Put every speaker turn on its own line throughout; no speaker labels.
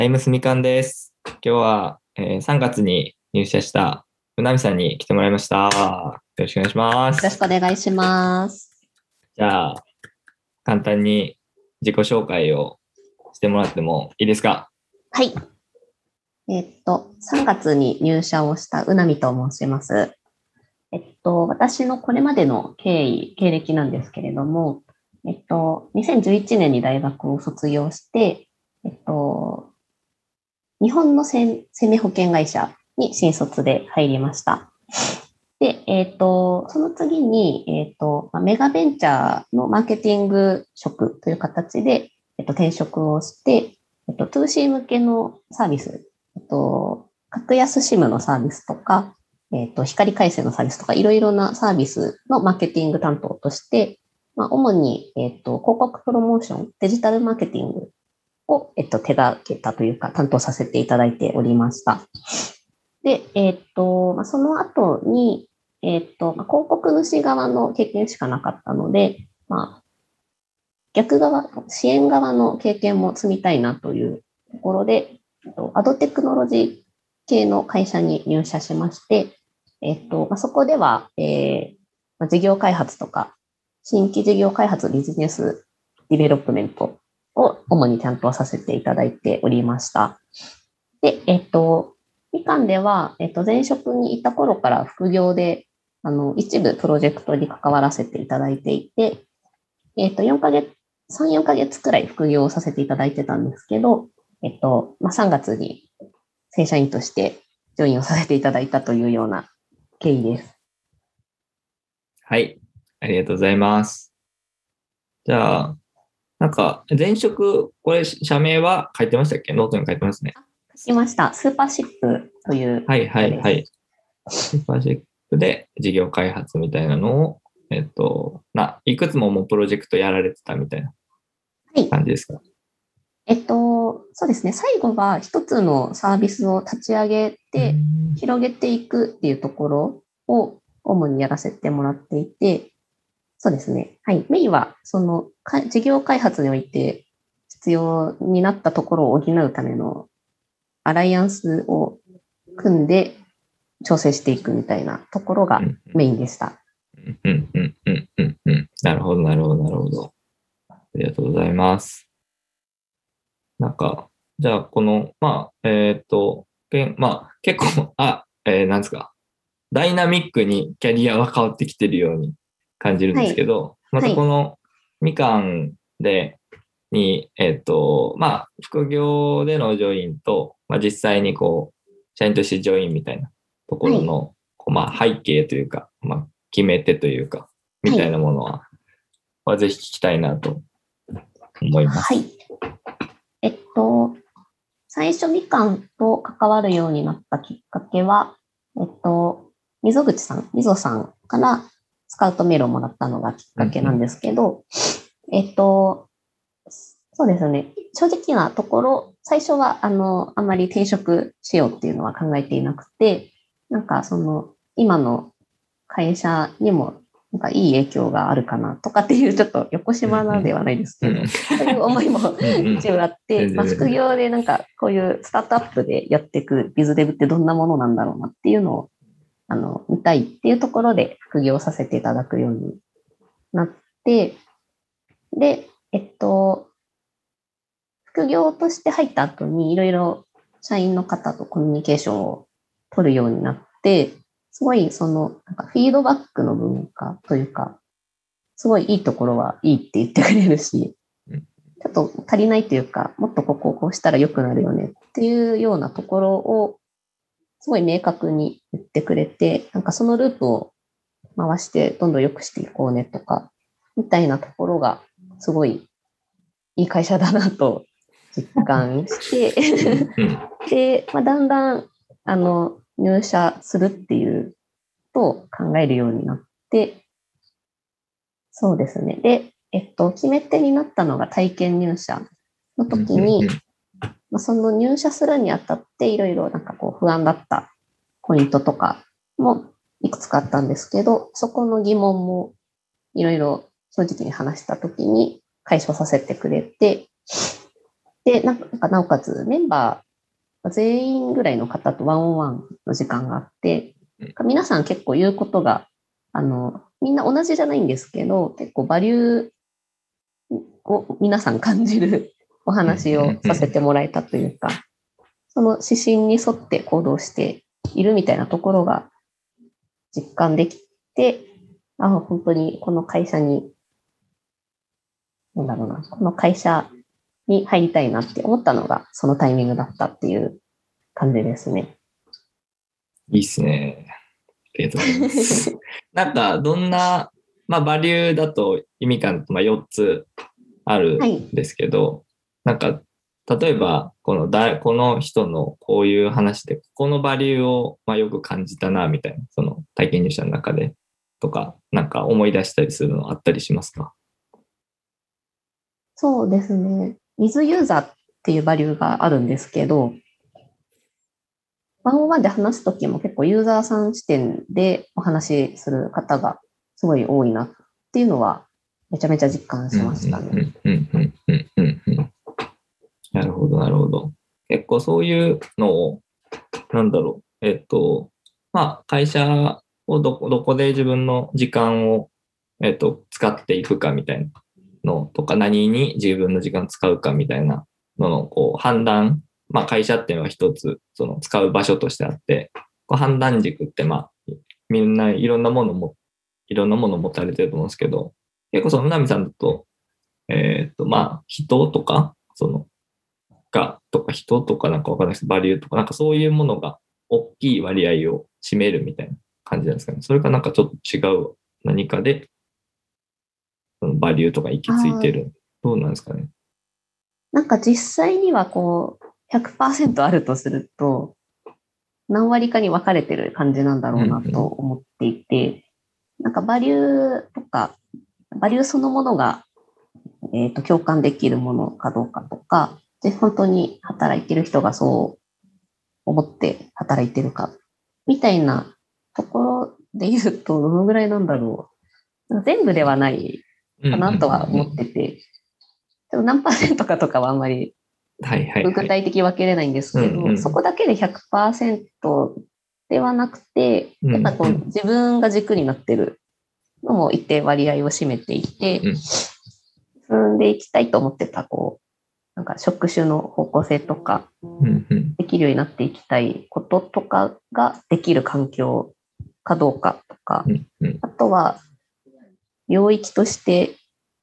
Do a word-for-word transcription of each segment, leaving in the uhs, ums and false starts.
タイムスみかんです。今日は、えー、さんがつに入社したうなみさんに来てもらいました。よろしくお願いします。
よろしくお願いします。
じゃあ、簡単に自己紹介をしてもらってもいいですか？
はい。えっと、さんがつに入社をしたうなみと申します。えっと、私のこれまでの経緯、経歴なんですけれども、えっと、にせんじゅういちねんに大学を卒業して、えっと、日本の生命保険会社に新卒で入りました。で、えっと、その次に、えっと、メガベンチャーのマーケティング職という形で、えっと、転職をして、えっと、ツーシー 向けのサービス、えっと、格安 SIM のサービスとか、えっと、光回線のサービスとか、いろいろなサービスのマーケティング担当として、まあ、主に、えっと、広告プロモーション、デジタルマーケティングを、えっと、手掛けたというか、担当させていただいておりました。で、えっと、まあ、その後に、えっと、まあ、広告主側の経験しかなかったので、まあ、逆側、支援側の経験も積みたいなというところで、アドテクノロジー系の会社に入社しまして、えっと、まあ、そこでは、えーまあ、事業開発とか、新規事業開発ビジネスディベロップメントを主に担当させていただいておりました。で、えっと、みかんでは、えっと、前職にいた頃から副業で、あの、一部プロジェクトに関わらせていただいていて、えっと、よんかげつ、さん、よんかげつくらい副業をさせていただいてたんですけど、えっと、まあ、さんがつに正社員としてジョインをさせていただいたというような経緯です。
はい、ありがとうございます。じゃあ、なんか、前職、これ、社名は書いてましたっけ？ノートに書いてますね。
書きました。スーパーシップという
はいはいはい。スーパーシップで事業開発みたいなのを、えっと、ないくつももうプロジェクトやられてたみたいな感じですか？
はい。えっと、そうですね。最後は一つのサービスを立ち上げて、広げていくっていうところを主にやらせてもらっていて、そうですね。はい。メインは、その、事業開発において必要になったところを補うためのアライアンスを組んで調整していくみたいなところがメインでした。
うんうんうんうんうんうん。なるほど、なるほど、なるほど。ありがとうございます。なんか、じゃあ、この、まあ、えっと、まあ、結構、あ、えー、なんですか、ダイナミックにキャリアは変わってきてるように感じるんですけど、はい、またこのみかんで、に、えっと、まあ、副業でのジョインと、まあ、実際にこう、社員としてジョインみたいなところの、はい、まあ、背景というか、まあ、決め手というか、みたいなものは、はい、はぜひ聞きたいなと思います。
はい。えっと、最初みかんと関わるようになったきっかけは、えっと、溝口さん、溝さんからスカウトメールをもらったのがきっかけなんですけど、うんうん、えっと、そうですね。正直なところ、最初は、あの、あまり転職しようっていうのは考えていなくて、なんかその、今の会社にも、なんかいい影響があるかなとかっていう、ちょっと横島なではないですけど、うんうん、そういう思いも一応あって、まあ、副業でなんかこういうスタートアップでやっていくビズデブってどんなものなんだろうなっていうのを、あの、見たいっていうところで副業させていただくようになって、で、えっと、副業として入った後にいろいろ社員の方とコミュニケーションを取るようになって、すごいそのなんかフィードバックの文化というか、すごいいいところはいいって言ってくれるし、ちょっと足りないというか、もっとここをこうしたら良くなるよねっていうようなところをすごい明確に言ってくれて、なんかそのループを回してどんどん良くしていこうねとか、みたいなところがすごいいい会社だなと実感してで、まあ、だんだんあの入社するっていうとを考えるようになって、そうですね。で、えっと、決め手になったのが体験入社の時に、まあ、その入社するにあたっていろいろなんかこう不安だったポイントとかもいくつかあったんですけど、そこの疑問もいろいろ正直に話した時に解消させてくれて、 で、なんかなおかつメンバー全員ぐらいの方とワンオンワンの時間があって、皆さん結構言うことが、あの、みんな同じじゃないんですけど、結構バリューを皆さん感じるお話をさせてもらえたというか、その指針に沿って行動しているみたいなところが実感できて、あ、本当にこの会社に、なんだろうな、この会社に入りたいなって思ったのがそのタイミングだったっていう感じですね。
いいっすね。ありがとうございます。なんか、どんな、まあ、バリューだと意味感、まあ、よっつあるんですけど、はい、なんか、例えば、このだ、この人のこういう話で、このバリューを、まあ、よく感じたな、みたいな、その体験入社の中でとか、なんか思い出したりするのあったりしますか？
そうですね。水ユーザーっていうバリューがあるんですけど、ワンオンワンで話すときも結構ユーザーさん視点でお話しする方がすごい多いなっていうのはめちゃめちゃ実感しましたね。
なるほど、なるほど。結構そういうのを、なんだろう、えっと、まあ、会社をどこ、どこで自分の時間を、えっと、使っていくかみたいなのとか、何に自分の時間を使うかみたいなのの、こう、判断、まあ、会社っていうのは一つ、その、使う場所としてあって、こう判断軸って、まあ、みんないろんなものも、いろんなものを持たれてると思うんですけど、結構その、南さんだと、えっと、まあ、人とか、その、が、とか人とかなんかわかんないです。バリューとか、なんかそういうものが大きい割合を占めるみたいな感じなんですかね。それかなんかちょっと違う何かで、そのバリューとか行き着いてる。どうなんですかね。
なんか実際にはこう、ひゃくパーセントあるとすると、何割かに分かれてる感じなんだろうなと思っていて、うんうん、なんかバリューとか、バリューそのものが、えっと、共感できるものかどうかとか、で、本当に働いてる人がそう思って働いてるか、みたいなところで言うと、どのぐらいなんだろう。全部ではないかなとは思ってて、でも何パーセントかとかはあんまり具体的に分けれないんですけど、そこだけで ひゃくパーセント ではなくて、やっぱこう自分が軸になってるのも一定割合を占めていて、進んでいきたいと思ってた、こう、なんか職種の方向性とか、できるようになっていきたいこととかができる環境かどうかとか、あとは領域として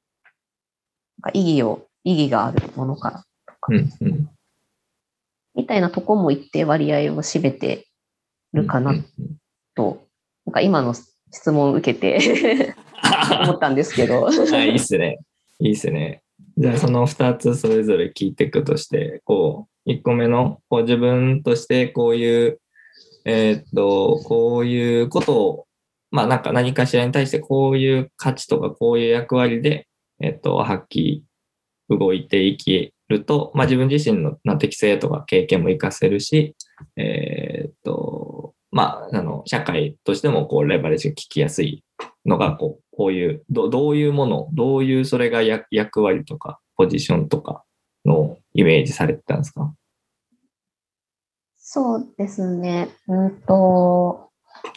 意義を、意義があるものかとか、みたいなとこも一定割合を占めてるかなと、なんか今の質問を受けて思ったんですけど。
あ、いいっすね。いいっすね。じゃあそのふたつそれぞれ聞いていくとして、こう、いっこめのこう自分としてこういう、えー、っと、こういうことを、まあなんか何かしらに対してこういう価値とかこういう役割で、えー、っと、発揮、動いていけると、まあ自分自身の適性とか経験も活かせるし、えー、っと、まあ、あの、社会としてもこうレバレッジが効きやすいのが、こう、こういう、どどういうもの、どういうそれが役役割とか、ポジションとかのイメージされてたんですか？
そうですね。うんと、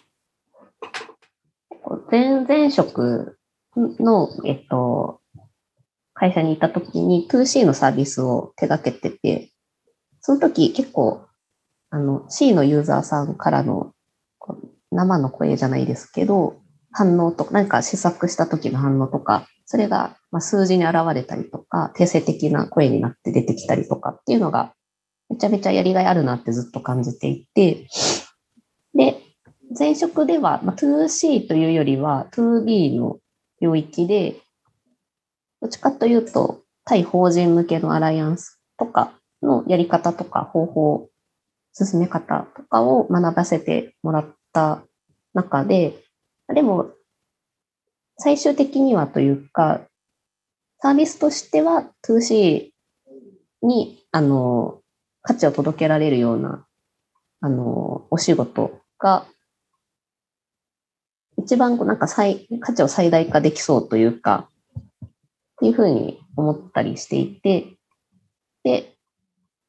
前々職の、えっと、会社にいたときに ツーシー のサービスを手掛けてて、その時結構、あの、C のユーザーさんからの生の声じゃないですけど、反応とか、何か試作した時の反応とか、それが数字に現れたりとか、定性的な声になって出てきたりとかっていうのが、めちゃめちゃやりがいあるなってずっと感じていて、で、前職では、まあ、ツーシー というよりは ツービー の領域で、どっちかというと、対法人向けのアライアンスとかのやり方とか方法、進め方とかを学ばせてもらった中で、でも、最終的にはというか、サービスとしては ツーシー に、あの、価値を届けられるような、あの、お仕事が、一番なんか最価値を最大化できそうというか、っていうふうに思ったりしていて、で、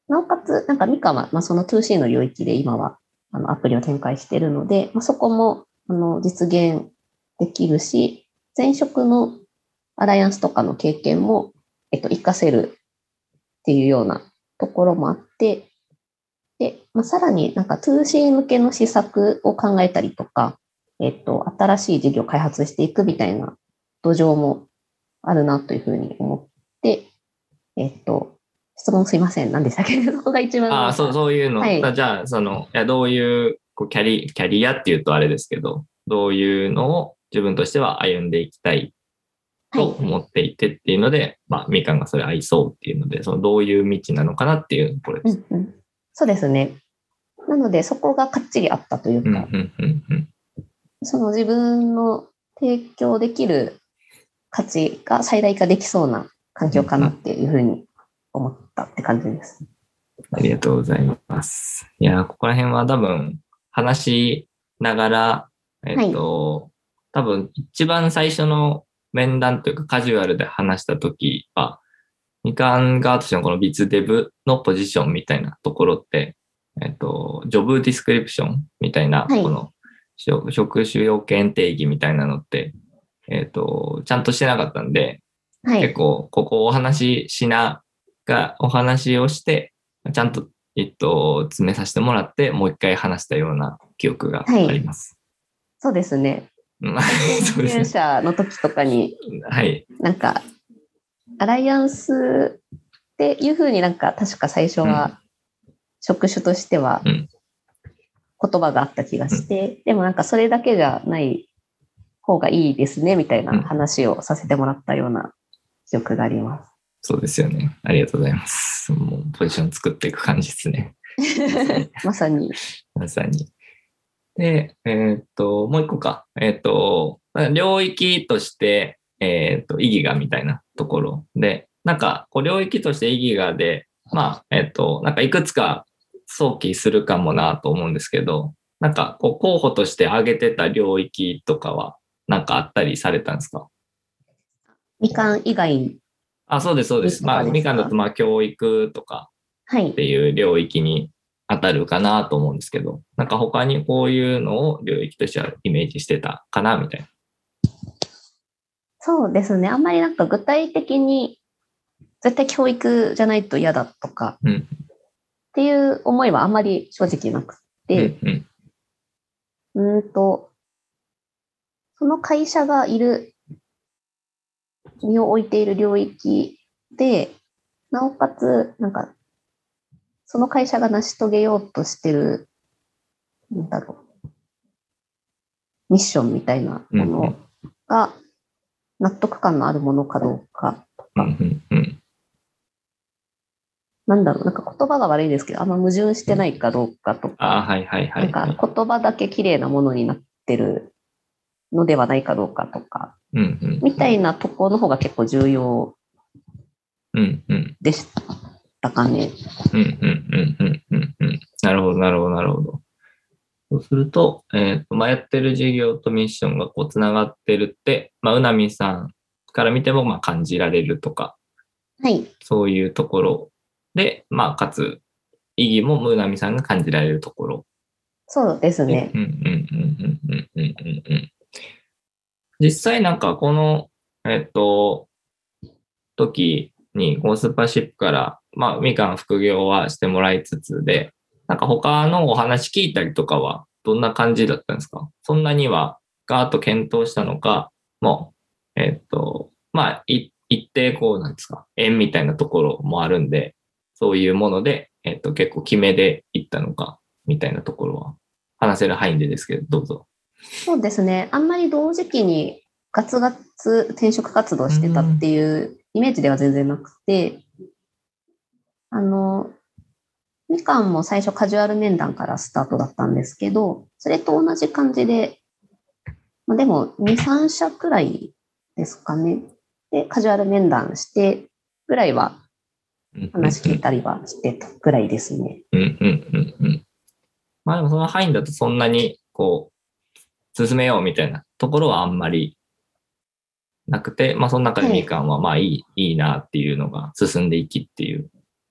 なおかつ、なんかミカは、まあ、その ツーシー の領域で今はあのアプリを展開しているので、まあ、そこもあの実現できるし、前職のアライアンスとかの経験も、えっと、活かせるっていうようなところもあって、で、まあ、さらになんか ツーシー 向けの施策を考えたりとか、えっと、新しい事業を開発していくみたいな土壌もあるなというふうに思って、えっと、質問すいません。何でしたっけ？そこが一番
ああ、そう、
なんか、
そういうの。
はい。
じゃあ、その、いや、どういう、こう、キャリ、キャリアっていうとあれですけど、どういうのを自分としては歩んでいきたいと
はい。
思っていてっていうので、まあ、みかんがそれ合いそうっていうので、その、どういう道なのかなっていう、これです。
うんうん。そうですね。なので、そこがかっちりあったという
うん、う
か、
ん、うん、うん。
その自分の提供できる価値が最大化できそうな環境かなっ
うんうん、
ていうふうに思ったって感じです。
ありがとうございます。いや、ここら辺は多分、話しながら、えっ
はい。
と、多分、一番最初の面談というかカジュアルで話したときは、みかん側としてのこのビズデブのポジションみたいなところって、えっと、ジョブディスクリプションみたいな、
はい。
この職職種要件定義みたいなのって、えっと、ちゃんとしてなかったんで、
はい。
結構、ここをお話ししなが、お話をして、ちゃんと、えっと、詰めさせてもらって、もう一回話したような記憶が
はい。
あります。
そうですね。
うん
体験入
そうですね。
社の時とかに、
はい。
なんか、アライアンスっていうふうになんか確か最初
うん。
は職種としては
うん。
言葉があった気が
うん。
して、でもなんかそれだけじゃない方がいいですねみたいな
うん。
話をさせてもらったような記憶があります。
そうですよね。ありがとうございます。もうポジション作っていく感じですね。まさに。
まさに。
まさに。で、えーっと、もう一個か。えーっと、領域として、えーっと、意義がみたいなところで、なんか、こう、領域として意義がで、まあ、えーっと、なんかいくつか想起するかもなと思うんですけど、なんか、こう、候補として挙げてた領域とかは、なんかあったりされたんですか？
みかん以外
あ、そうです、そうです。まあ、
にとかで
みかんだと、
すか？
まあ、教育とか
はい。
っていう領域に当たるかなと思うんですけど、なんか他にこういうのを領域としてはイメージしてたかなみたいな。
そうですね。あんまりなんか具体的に絶対教育じゃないと嫌だとか
うん、
っていう思いはあんまり正直なく
うん、
て、
うん、
うんと、その会社がいる、身を置いている領域で、なおかつ、なんか、その会社が成し遂げようとしてる、なんだろう、ミッションみたいな
うん、うん、
ものが納得感のあるものかどうかと
うん、う
か、
ん、うん。
なんだろう、なんか言葉が悪いですけど、あんま矛盾してないかどうかと
ああ、
か、
はいはいは
なんか
いはい。
言葉だけ綺麗なものになってるのではないかどうかとか、
うん、うん、
みたいなところの方が結構重要
うん、うん、
でしたかね。
うん、うん、うん、うん、うん、うん。なるほど、なるほど、なるほど。そうすると、えっと、まあ、やってる事業とミッションがこう、つながってるって、まあ、うなみさんから見ても、まあ、感じられるとか、
はい。
そういうところで、まあ、かつ、意義もムーナミさんが感じられるところ
そうです
で、
ね。
うんうんうんうんうんうんうんうん。実際なんかこの、えっと、時に、このスーパーシップから、まあ、みかん副業はしてもらいつつで、なんか他のお話聞いたりとかは、どんな感じだったんですか？そんなには、ガーッと検討したのか、もう、えっと、まあ、い一定こうなんですか、縁みたいなところもあるんで、そういうもので、えっと、結構決めでいったのか、みたいなところは、話せる範囲でですけど、どうぞ。
そうですね。あんまり同時期にガツガツ転職活動
うー
してたっ
ん。
ていうイメージでは全然なくて、あの、みかんも最初カジュアル面談からスタートだったんですけど、それと同じ感じで、まあ、でもに、さん社くらいですかね。で、カジュアル面談してぐらいは
うんうんうん。
話聞いたりはしてたぐらいですね。
うんうんうんうん。まあでもその範囲だとそんなに、こう、進めようみたいなところはあんまりなくて、まあその中で
はい。
みかんはまあいい、いいなっていうのが進んでいきっていう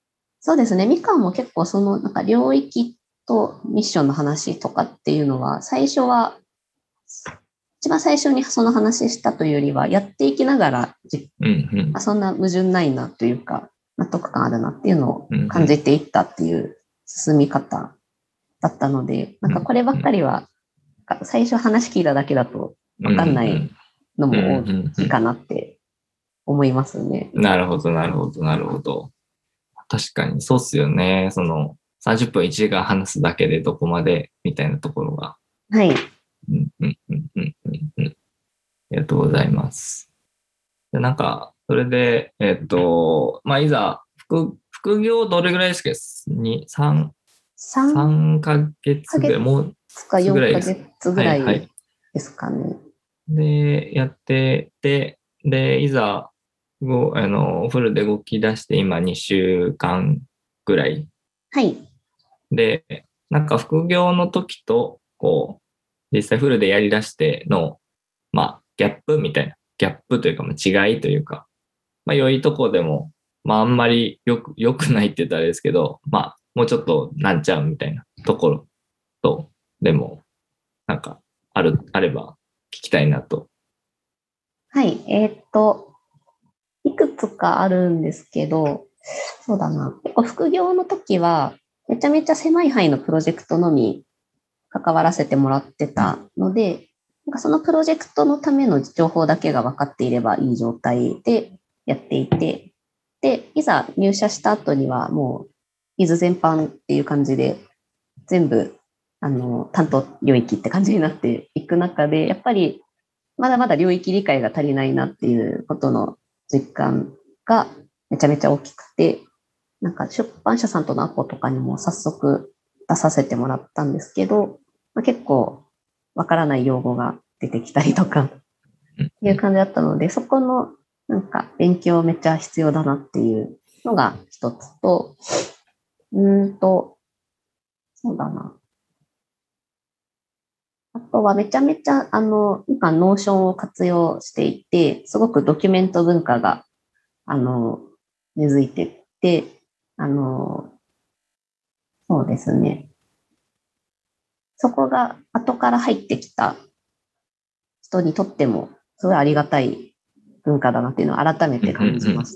そうですね。みかんも結構そのなんか領域とミッションの話とかっていうのは、最初は、一番最初にその話したというよりは、やっていきながら、
うんうん
あそんな矛盾ないなというか、納得感あるなっていうのを
うんうん
感じていったっていう進み方だったので、なんかこればっかりは、最初話聞いただけだとわかんないのも大きいかなって思いますね。
なるほど、なるほど、なるほど。確かにそうっすよね。そのさんじゅっぷんいちじかん話すだけでどこまでみたいなところが。
はい。
うんうんうんうんうんうん。ありがとうございます。でなんか、それで、えっと、まあ、いざ、副、副業どれぐらいですか？ に、さん、
さん
3ヶ月ぐらい、もう
か4ヶ
ぐらいです。
月ぐらい
はいはい。
ですかね。
で、やってて、で、いざ、ごあの、フルで動き出して今にしゅうかんぐらい
はい。
で、なんか副業の時と、こう、実際フルでやり出しての、まあ、ギャップみたいな、ギャップというか、まあ、違いというか、まあ、良いとこでも、まあ、あんまりよく、良くないって言ったらあれですけど、まあ、もうちょっとなんちゃうみたいなところと、でも、なんか、ある、あれば聞きたいなと。
はい。えーっと、いくつかあるんですけど、そうだな。結構副業の時は、めちゃめちゃ狭い範囲のプロジェクトのみ関わらせてもらってたので、なんかそのプロジェクトのための情報だけが分かっていればいい状態でやっていて、で、いざ入社した後にはもう、伊豆全般っていう感じで、全部、あの、担当領域って感じになっていく中で、やっぱり、まだまだ領域理解が足りないなっていうことの実感がめちゃめちゃ大きくて、なんか出版社さんとのアポとかにも早速出させてもらったんですけど、まあ、結構わからない用語が出てきたりとかいう感じだったので、そこのなんか勉強めっちゃ必要だなっていうのが一つと、うーんと、そうだな。あとはめちゃめちゃ、あの、今、ノーションを活用していて、すごくドキュメント文化が、あの、根付いていて、あの、そうですね。そこが後から入ってきた人にとっても、すごいありがたい文化だなっていうのを改めて感じました。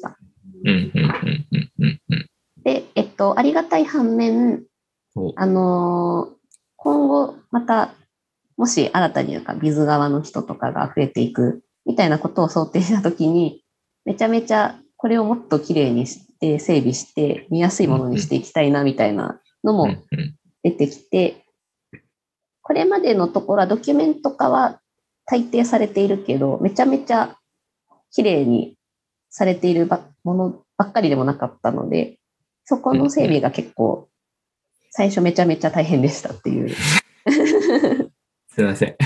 で、えっと、ありがたい反面、あの、今後また、もし新たになんかビズ側の人とかが増えていくみたいなことを想定したときに、めちゃめちゃこれをもっときれいにして整備して見やすいものにしていきたいなみたいなのも出てきて、これまでのところはドキュメント化は大抵されているけど、めちゃめちゃきれいにされているものばっかりでもなかったので、そこの整備が結構最初めちゃめちゃ大変でしたっていう。
すいません。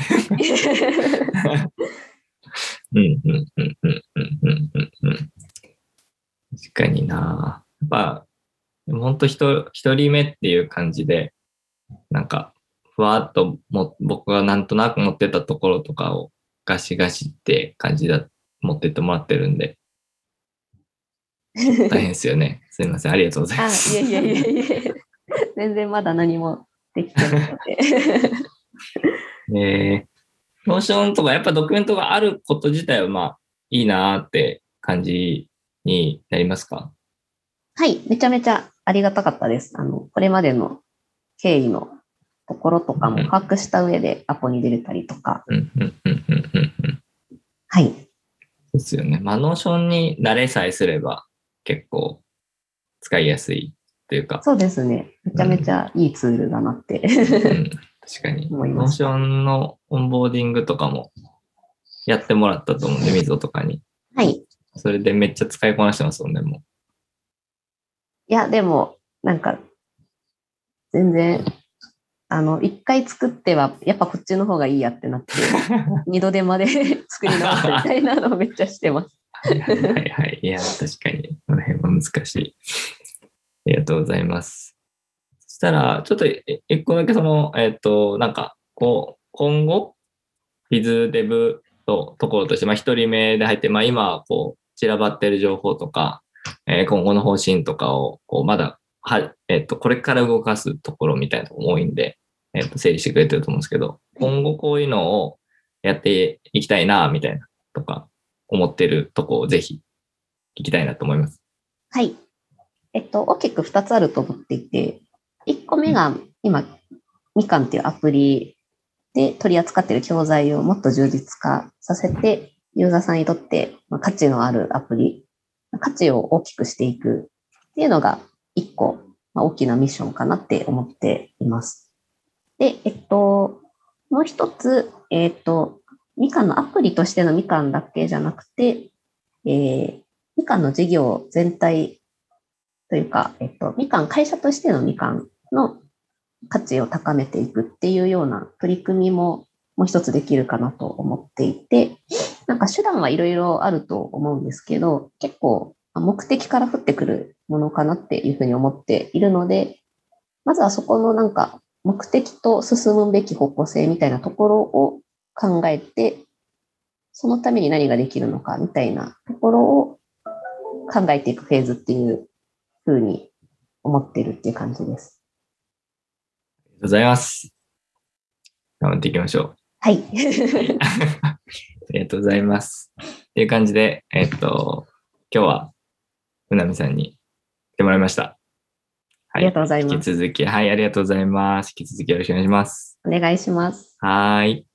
うんうんうんうんうんうんうん確かにな。やっぱ、本当一人目っていう感じで、なんか、ふわっとも僕がなんとなく持ってたところとかをガシガシって感じだ、持ってってもらってるんで、大変ですよね。すいません。ありがとうございます。
あ、いえいえいえいえ。全然まだ何もできてないので。
えー、ノーションとかやっぱドキュメントがあること自体はまあいいなーって感じになりますか？
はい、めちゃめちゃありがたかったです。あの、これまでの経緯のところとかも把握した上でアポに出れたりとか。
うんうんうんうんうんうん。
はい。
そうですよね。まあ、ノーションに慣れさえすれば結構使いやすいというか。
そうですね。めちゃめちゃいいツールだなって、
うん、確かに。
思いました。
ノーションのオンボーディングとかもやってもらったと思うんで、みぞとかに。
はい。
それでめっちゃ使いこなしてますもんね、もう。
いや、でも、なんか、全然、あの、一回作っては、やっぱこっちの方がいいやってなって、二度手間で作り直すみたいなのをめっちゃしてます。
はいはいはいはい。いや、確かに、この辺は難しい。ありがとうございます。そしたら、ちょっと一個だけその、えっ、と、なんか、こう、今後、ビズデブとところとして、まあ、一人目で入って、まあ、今、こう、散らばってる情報とか、えー今後の方針とかを、こう、まだは、えっと、これから動かすところみたいなのが多いんで、えっと、整理してくれてると思うんですけど、今後こういうのをやっていきたいな、みたいな、とか、思ってるとこをぜひ聞きたいなと思います。
はい。えっと、大きくふたつあると思っていて、いっこめが今、みかんっていうアプリで取り扱っている教材をもっと充実化させて、ユーザーさんにとって価値のあるアプリ、価値を大きくしていくっていうのがいっこ大きなミッションかなって思っています。で、えっと、もう一つ、えっと、みかんのアプリとしてのみかんだけじゃなくて、えー、みかんの事業全体というか、えっと、みかん、会社としてのみかんの価値を高めていくっていうような取り組みももう一つできるかなと思っていて、なんか手段はいろいろあると思うんですけど、結構目的から降ってくるものかなっていうふうに思っているので、まずはそこのなんか目的と進むべき方向性みたいなところを考えて、そのために何ができるのかみたいなところを考えていくフェーズっていうふうに思っているっていう感じです。
ありがとうございます。頑張っていきましょう。
はい。
ありがとうございます。っていう感じで、えっと、今日は、うなみさんに来てもらいました。
ありがとうございます。
引き続き、はい、ありがとうございます。引き続きよろしくお願いします。
お願いします。
はい。